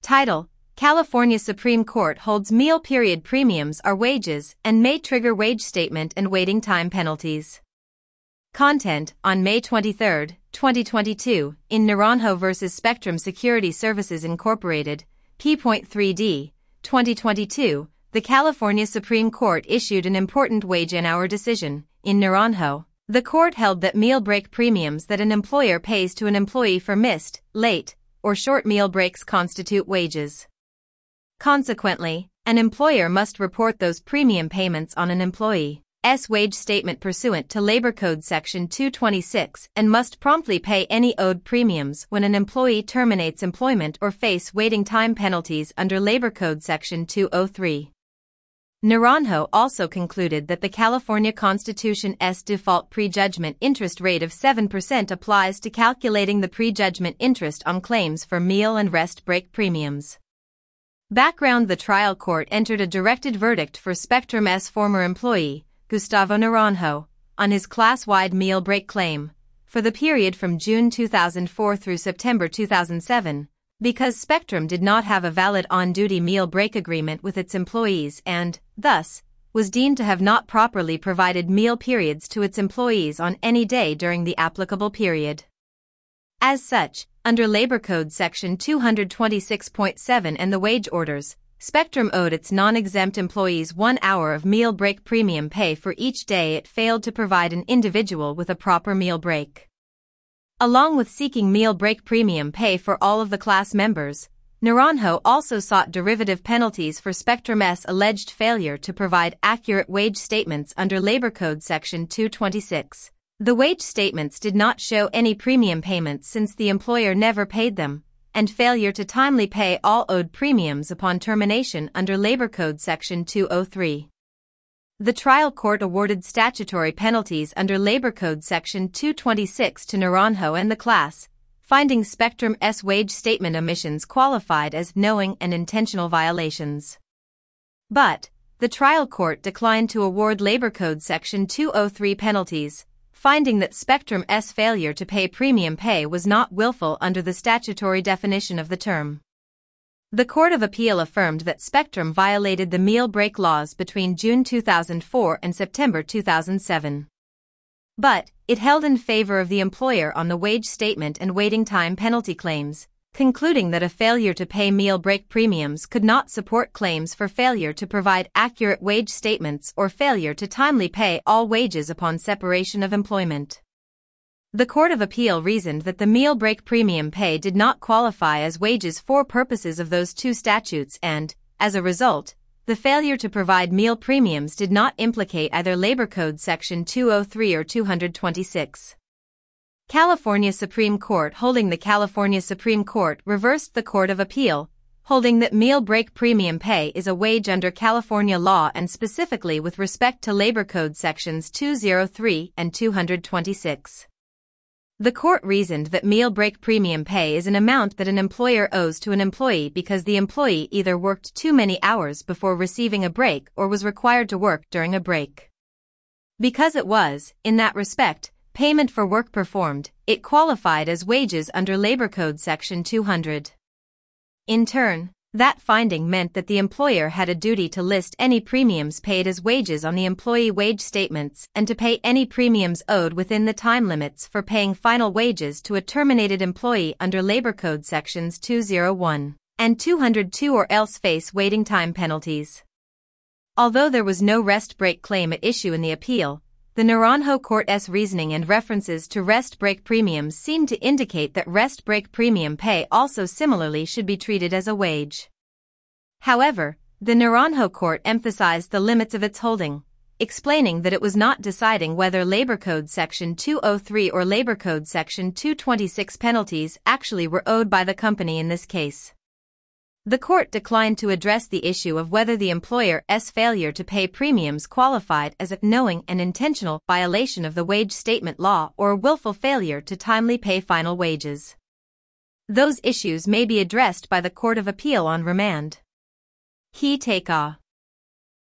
Title: California Supreme Court holds meal period premiums are wages and may trigger wage statement and waiting time penalties. Content: on May 23, 2022, in Naranjo v. Spectrum Security Services Incorporated, P.3d, 2022, the California Supreme Court issued an important wage and hour decision. In Naranjo, the court held that meal break premiums that an employer pays to an employee for missed, late, or short meal breaks constitute wages. Consequently, an employer must report those premium payments on an employee's wage statement pursuant to Labor Code Section 226 and must promptly pay any owed premiums when an employee terminates employment or face waiting time penalties under Labor Code Section 203. Naranjo also concluded that the California Constitution's default prejudgment interest rate of 7% applies to calculating the prejudgment interest on claims for meal and rest break premiums. Background: the trial court entered a directed verdict for Spectrum's former employee, Gustavo Naranjo, on his class-wide meal break claim, for the period from June 2004 through September 2007, because Spectrum did not have a valid on-duty meal break agreement with its employees and, thus, was deemed to have not properly provided meal periods to its employees on any day during the applicable period. As such, under Labor Code Section 226.7 and the wage orders, Spectrum owed its non-exempt employees 1 hour of meal break premium pay for each day it failed to provide an individual with a proper meal break. Along with seeking meal break premium pay for all of the class members, Naranjo also sought derivative penalties for Spectrum's alleged failure to provide accurate wage statements under Labor Code Section 226. The wage statements did not show any premium payments since the employer never paid them, and failure to timely pay all owed premiums upon termination under Labor Code Section 203. The trial court awarded statutory penalties under Labor Code Section 226 to Naranjo and the class, finding Spectrum's wage statement omissions qualified as knowing and intentional violations. But, the trial court declined to award Labor Code Section 203 penalties, finding that Spectrum's failure to pay premium pay was not willful under the statutory definition of the term. The Court of Appeal affirmed that Spectrum violated the meal break laws between June 2004 and September 2007. But, it held in favor of the employer on the wage statement and waiting time penalty claims, concluding that a failure to pay meal break premiums could not support claims for failure to provide accurate wage statements or failure to timely pay all wages upon separation of employment. The Court of Appeal reasoned that the meal break premium pay did not qualify as wages for purposes of those two statutes and, as a result, the failure to provide meal premiums did not implicate either Labor Code Section 203 or 226. California Supreme Court holding: the California Supreme Court reversed the Court of Appeal, holding that meal break premium pay is a wage under California law and specifically with respect to Labor Code Sections 203 and 226. The court reasoned that meal break premium pay is an amount that an employer owes to an employee because the employee either worked too many hours before receiving a break or was required to work during a break. Because it was, in that respect, payment for work performed, it qualified as wages under Labor Code Section 200. In turn, that finding meant that the employer had a duty to list any premiums paid as wages on the employee wage statements and to pay any premiums owed within the time limits for paying final wages to a terminated employee under Labor Code Sections 201 and 202 or else face waiting time penalties. Although there was no rest break claim at issue in the appeal, the Naranjo Court's reasoning and references to rest break premiums seem to indicate that rest break premium pay also similarly should be treated as a wage. However, the Naranjo Court emphasized the limits of its holding, explaining that it was not deciding whether Labor Code Section 203 or Labor Code Section 226 penalties actually were owed by the company in this case. The court declined to address the issue of whether the employer's failure to pay premiums qualified as a knowing and intentional violation of the wage statement law or a willful failure to timely pay final wages. Those issues may be addressed by the Court of Appeal on remand. Key takeaw.